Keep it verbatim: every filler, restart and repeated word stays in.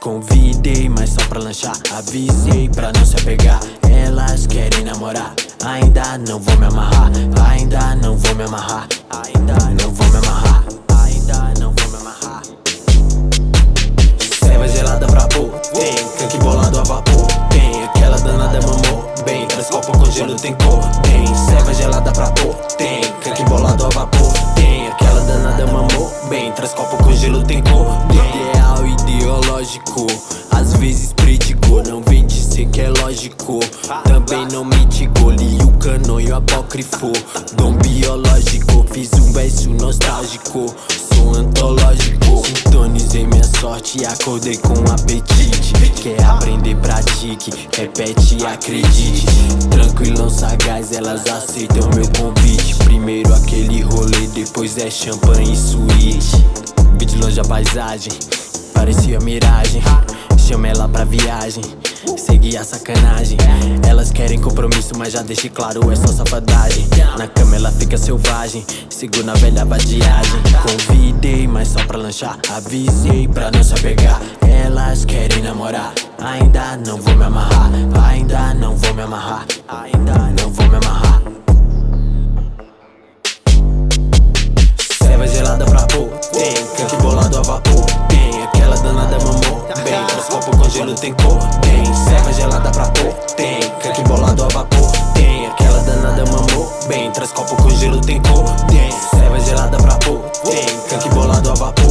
Convidei, mas só pra lanchar. Avisei pra não se apegar. Elas querem namorar. Ainda não vou me amarrar. Ainda não vou me amarrar. Ainda não vou me amarrar. Ainda não vou me amarrar. Ceva gelada pra pôr. Tem canque bolado a vapor. Tem aquela danada mamou. Bem, traz copo com gelo, tem cor. Tem ceva gelada pra pôr. Tem canque bolado a vapor. Tem aquela danada mamou. Bem, traz copo com gelo, tem cor. Ideal ideológico, às vezes predicou. Não vem dizer que é lógico. Também não mitigou. Li o canon e o apócrifo. Dom biológico, fiz um verso nostálgico. Sou antológico. Sintonizei minha sorte e acordei com apetite. Quer aprender, pratique. Repete e acredite. Tranquilão, sagaz, elas aceitam meu convite. Primeiro aquele rolê, depois é champanhe e suíte. Vi de longe a paisagem, parecia miragem. Chama ela pra viagem, segui a sacanagem. Elas querem compromisso, mas já deixei claro, é só safadagem. Na cama ela fica selvagem, sigo na velha vadiagem. Convidei, mas só pra lanchar. Avisei pra não se apegar. Elas querem namorar. Ainda não vou me amarrar. Ainda não vou me amarrar. Ainda não vou me amarrar. Ceva gelada pra pôr. Tem canque bolado a vapor. Tem aquela danada mamou. Bem, traz copo com gelo, tem cor. Tem ceva gelada pra pôr. Tem canque bolado a vapor. Tem aquela danada mamou. Bem, traz copo com gelo, tem cor. Tem ceva gelada pra pôr. Tem canque bolado a vapor.